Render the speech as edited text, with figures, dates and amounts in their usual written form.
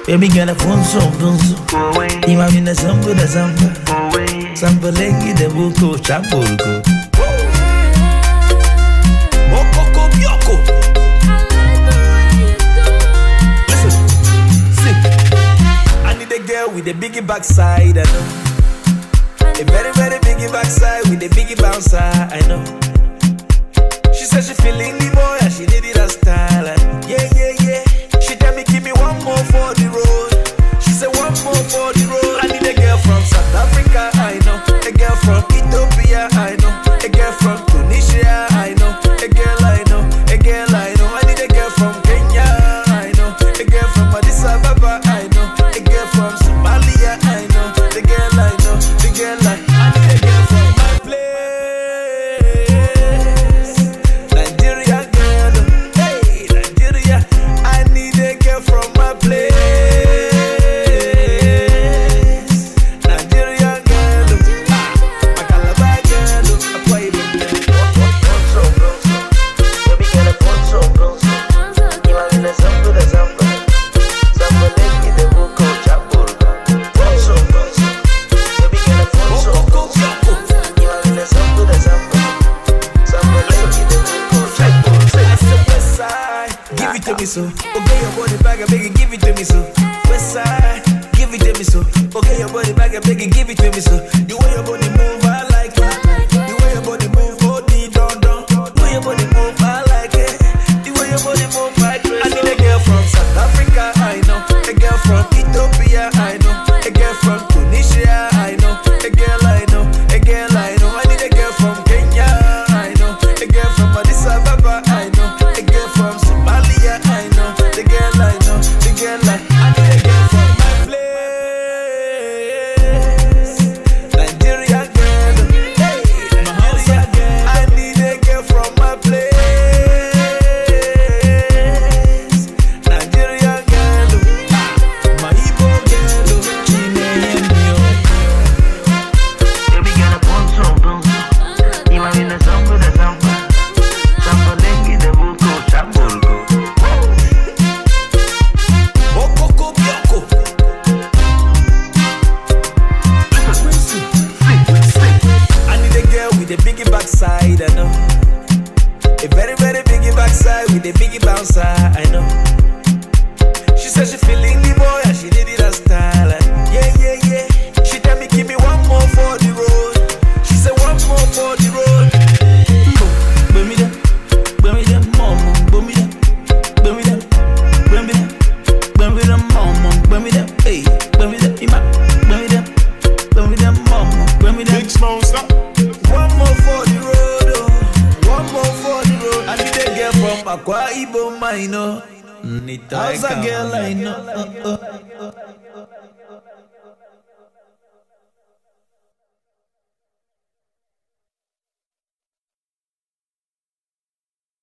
Baby girl, I phone so. Imagine the samba. Samba legi de buko chapulko. Okoko bioko. Listen, sing. I need a girl with a biggie backside, I know. A very, very biggie backside with a biggie bouncer, I know. She said she feeling the boy and she need it as style. Yeah. She tell me give me one more for the road. She said one more for the road. I need a girl from South Africa, I know. A girl from Ethiopia, I know. A girl from Tunisia, I know. A girl I know. A girl I know. I need a girl from Kenya, I know. A girl from Addis Ababa, I know. A girl from Somalia, I know. The girl I know. The girl I need a girl from my place. Nigeria girl, hey Nigeria. I need a girl from my place. Nigeria girl, my Calabar girl, Akwa Ibom girl. Baby girl, poncho. Imagine the samba. Samba legi de buko chapulko. Poncho. Baby girl, poncho. Imagine the samba. Samba legi de buko chapulko. I said west side, give it to me so. Okay, your body bag, I beg you, give it to me so. West side, give it to me so. Okay, your body bag, I beg you, give it to me so. The way your body move, I like it. The way your body move, oh dee don. The way your body move, I like it. The way your body move, I crazy. I need a girl from South Africa, I know. A girl from Ethiopia, I know. A girl from Tunisia, I know. A girl I know. A girl I know. I need a girl from Kenya, I know. A girl from Addis Ababa, I know. A girl from Somalia, I know. The girl I know. The girl I need a girl from my place. Nigeria girl, hey Nigeria girl. I need a girl from my place. Nigeria girl, my Igbo girl, Chineyemio. Baby girl, poncho. Imagine the samba. Samba legi de buko chapulko. Okoko bioko. Listen, I need a girl with a biggie backside, I know. A very, very biggie backside with a biggie bouncer, I know. She said she feeling the boy and she need it as style. Yeah. She tell me give me one more for the road. She said one more for the road. Bring me them, mama. Bring me them, mama. Bring me them, hey. Bring me them, ima. Bring me them, mama. Bring me them. Big Smoke, stop. One more for the road, oh. One more for the road. I need a girl from Akwa Ibom, I know. How's a girl I know?